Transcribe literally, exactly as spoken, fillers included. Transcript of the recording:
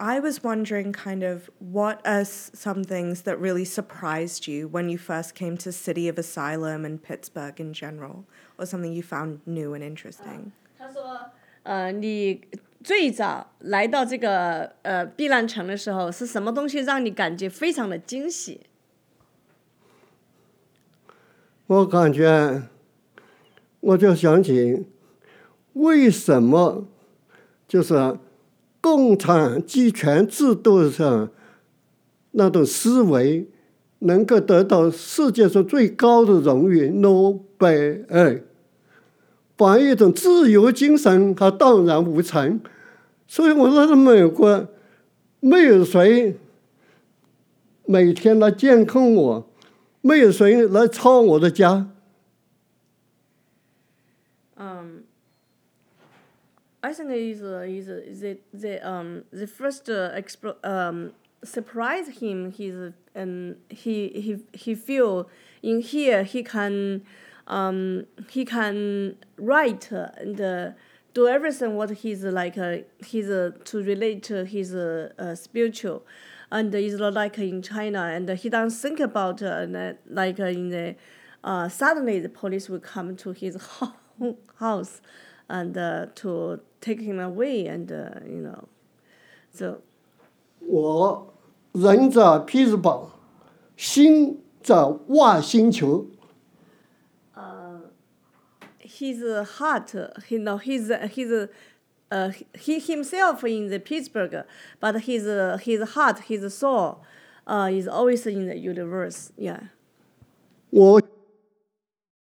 I was wondering kind of what are some things that really surprised you when you first came to City of Asylum and Pittsburgh in general, or something you found new and interesting? 他说，呃，你最早来到这个呃避难城的时候，是什么东西让你感觉非常的惊喜？ 我感觉，我就想起，为什么就是共产集权制度上那种思维能够得到世界上最高的荣誉诺贝尔，把一种自由精神它荡然无存。所以我来到美国，没有谁每天来监控我，没有谁来抄我的家。 Um, I think is is the the um the first uh, expl- um surprise him. He's and he he he feel in here he can um he can write and uh, do everything what he's like uh, he's uh, to relate to his uh, uh, spiritual, and is not like in China, and he doesn't think about uh, like uh, in the uh, suddenly the police will come to his house and uh, to take him away, and uh, you know so 我人在匹兹堡，心在外星球。 his heart, you know, his his uh, he himself in the Pittsburgh, but his his heart, his soul, uh, is always in the universe. Yeah. 我